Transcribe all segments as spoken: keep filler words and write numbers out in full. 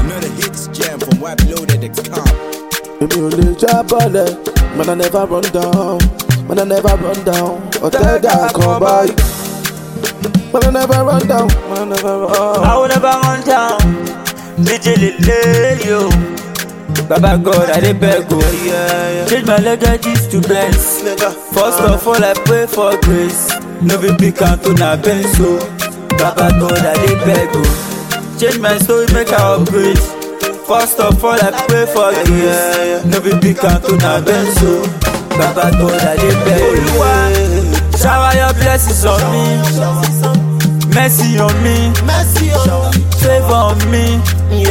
Another hits jam from wipe loaded dot com. Baby, only job on it. Man, I never run down. Man, I never run down. Hotel that come by. Man, I never run down. Man, I never run. I will never run down. D J Lele, yo. Baba God, I dey beg go. Change my legacies to Benz. First of all, I pray for grace. No be big canto na benzo. Baba God, I dey beg go. Change my story, make I upgrade. First of all, I pray for grace. No be big canto na benzo. Baba God, I dey beg go. Shower your blessings on me. Mercy on me. Favor on me.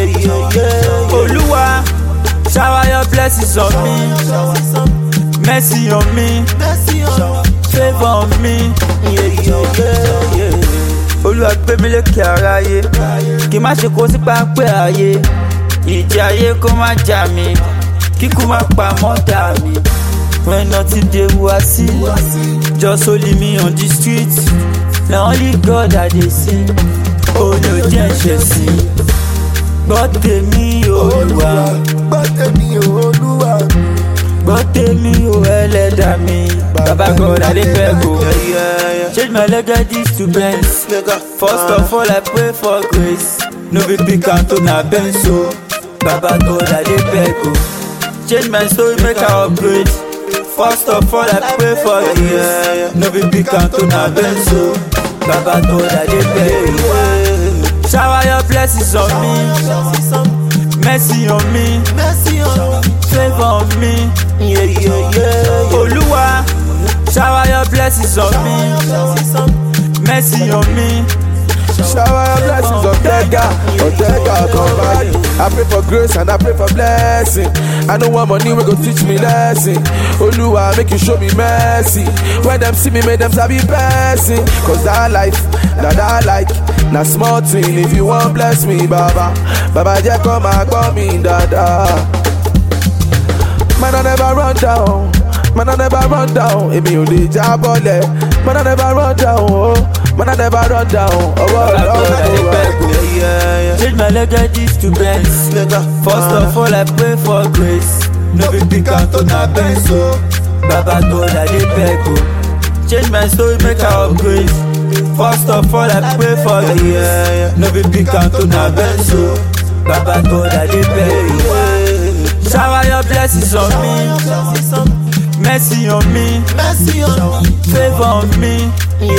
Oluwa, shower your blessings on me. Mercy on me. Favor on me. Olúwa gbé mi lékè aráyé, kí má ṣe kó sí pápẹ́ ayé. Ìjì ayé kó má jà mí, kíkú má pa mọ́tà mi. When nothing dey wa see, just only me on the street. Na only God I dey see. Oh no, jẹ́ ṣe sí. Gbọ́ tèmi Olúwa, Gbọ́ tèmi Olúwa. gbọ́ tèmi o Ẹlẹ́dàá mi. Baba God, I dey beg o. Change my legacies to Benz. First of all, I pray for grace. No be big canto na benzo. Baba God, I dey beg o. Change my story, make I upgrade. First of all, I pray for grace. No be big canto na benzo. Baba God, I dey beg o. Shower your blessings on me. Mercy on me. Favor on me. Oluwa, shower your blessings on me. Mercy on me. Shower your blessings on Tega, on Tega, come by. I pray for grace and I pray for blessing. I know one money will go teach me lesson. Oluwa, make you show me mercy. When them see me, make them sabi blessing. Cause that life, that that like, na small thing. If you want bless me, Baba, Baba, just come and call me, Dada. Man, I never run down. Man, I never run down. Emi o le jabole. Man, I never run down. Oh. Man, I never run down. Oh, oh, Baba oh, God, I dey beg o. Change my legacies to Benz. First of all, I pray for grace. No be big canto na benzo. Baba God, I dey beg o. Change my story, make I upgrade. First of all, I pray for grace. No be big canto na benzo. Baba God, I dey beg o. Shower your blessings on me. Mercy on me. Favor on me.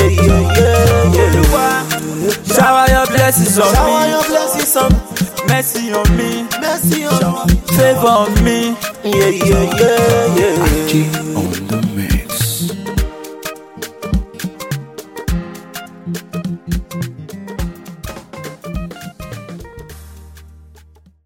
Oluwa, shower your blessings on me. Mercy on me. Favor on me.